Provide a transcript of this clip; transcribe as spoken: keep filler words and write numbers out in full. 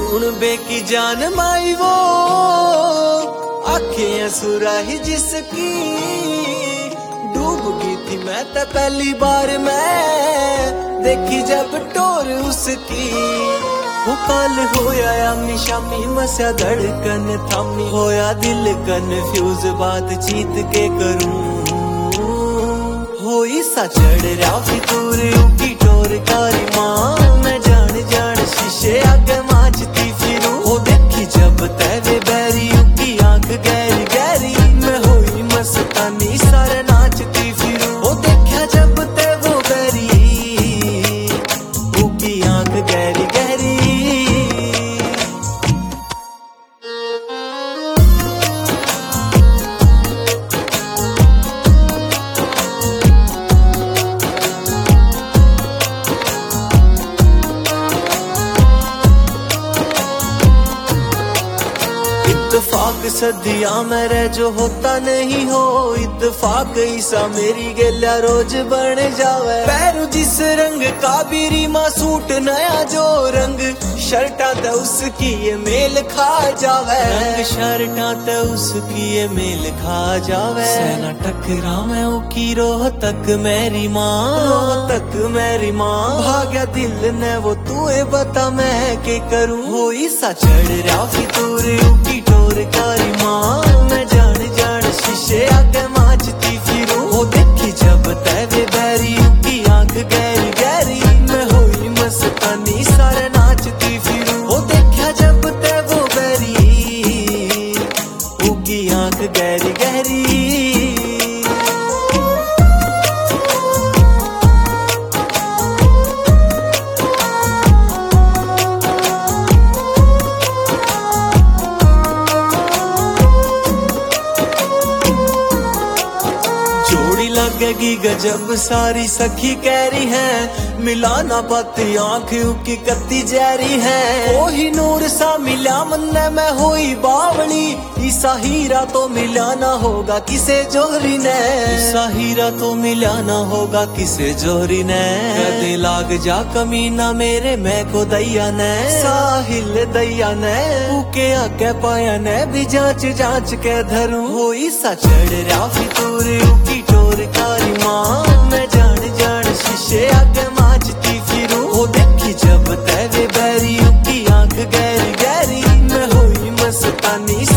हूं बेकी जान माई वो आंखें सुराही जिसकी डूब गई थी मैं तो पहली बार मैं देखी जब टोर उसकी। वो कल होया आमी शामी मस्या धड़कन थामी होया दिल कन्फ्यूज बातचीत के करूं होई सा चढ़ रहा फितूर उकी टोर कारी मां मैं जान जान शीशे आगे माचती फिरूं। वो देखी जब तेरे बैरी उकी आंख गहरी गहरी मैं होई मस्तानी सारे नाचती फिरूं। वो देखा जब ते वो बैरी उकी आंख गहरी गहरी। इत्तेफाक सदिया मेरे जो होता नहीं हो इत्तेफाक ईसा मेरी गेल्या रोज बन जावे। पैरू जिस रंग का बीरी मा सूट नया जो रंग शर्टा तो उसकी ये मेल खा जावे। रंग शर्टा तो उसकी ये मेल खा जावे। सेना टकरा मैं उकी रोह तक मेरी माँ रोह तक मेरी माँ भाग्या दिल ने वो तू बता मैं के करूं। हो ईसा चढ़ रहा फितूर उकी टोर कारी मां मैं जान जान शीशे आगे माचती फिरूं। वो देखी जब तेरे बैरी उकी आंख गहरी गहरी मैं होई मस्तानी सारे नाचती फिरूं। वो देखा जब ते वो बैरी उकी आंख गहरी गहरी। लगेगी गजब सारी सखी कह रही है मिलाना पति आंख उकी कत्ती जैरी है। वही नूर सा मिला मन में होई बावली ईसा हीरा तो मिलाना होगा किसे जोहरी ने। ईसा हीरा तो मिलाना होगा किसे जोहरी ने। कदे लाग जा कमीना मेरे मैं को दैया ने साहिल दैया ने उके आके पाया ने भी जांच जांच के धरूं। हो ईसा चढ़ रहा फितूर उकी टोर कारी मां मैं जान जान शीशे आगे माचती फिरूं। वो देखी जब तेरे बैरी उकी आंख गहरी गहरी मैं होई मस्तानी